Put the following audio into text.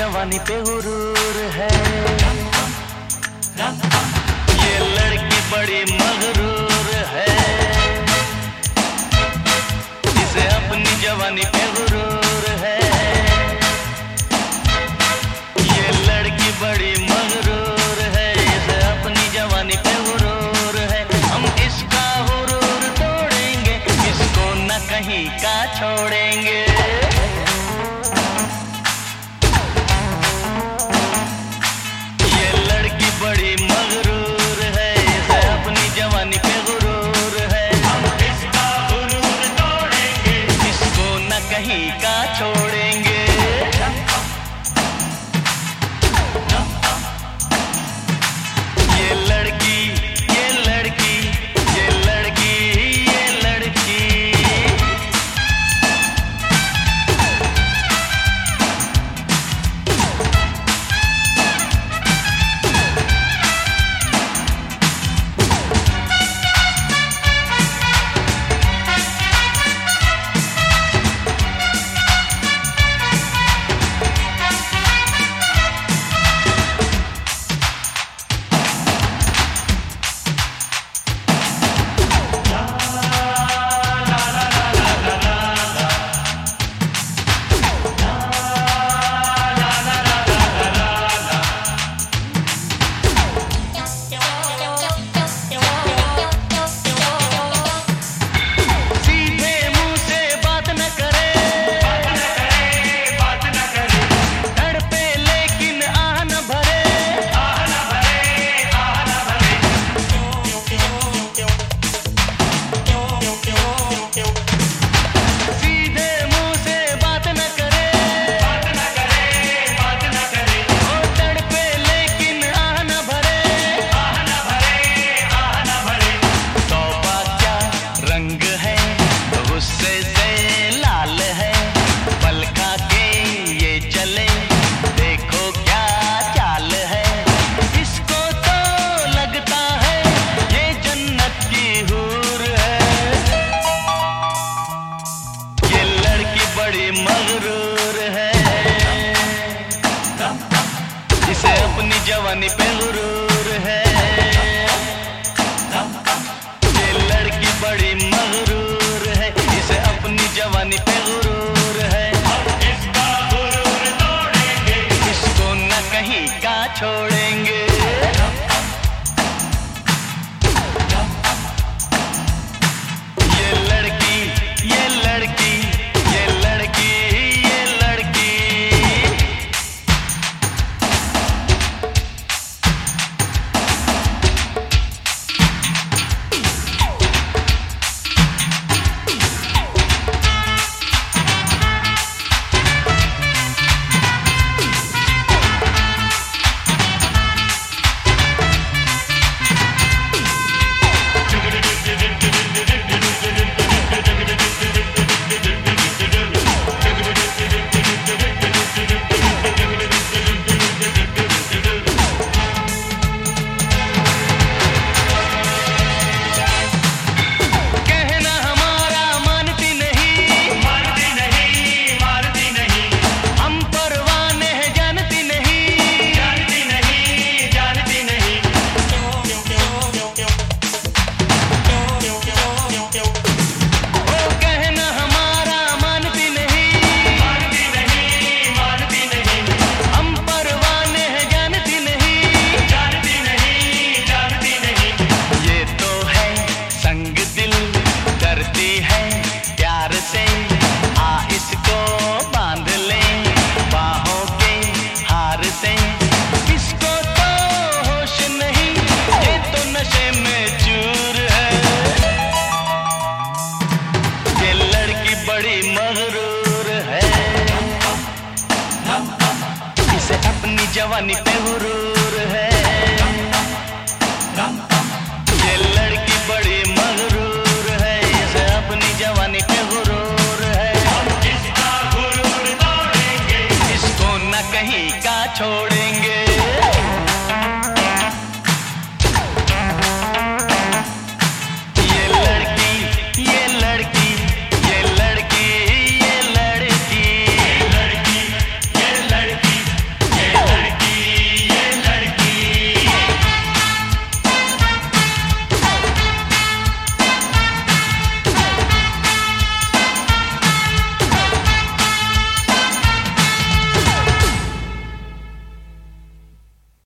जवानी पे गुरूर है। ये लड़की बड़ी मगरूर है, इसे अपनी जवानी पे गुरूर है। ये लड़की बड़ी मगरूर है, इसे अपनी जवानी पे गुरूर है। हम इसका गुरूर तोड़ेंगे, इसको न कहीं का छोड़ेंगे। बड़ी मगरूर है, इसे अपनी जवानी पे गुरूर है। हम इसका गुरूर तोड़ेंगे, इसको न कहीं का छोड़ेंगे। ये लड़की, ये लड़की, ये लड़की, ये लड़की। मगरूर है, इसे अपनी जवानी पे गुरूर है। ये लड़की बड़ी मगरूर है, इसे अपनी जवानी पे गुरूर है। इसका गुरूर तोड़ेंगे, इसको न कहीं का छोड़ेंगे। ये लड़की, ये लड़की, ये लड़की, ये लड़की। मगरूर है, इसे अपनी जवानी पे गुरूर है। ये लड़की बड़ी मगरूर है, इसे अपनी जवानी पे गुरूर है। इसका गुरूर तोड़ेंगे, इसको न कहीं का छोड़ेंगे।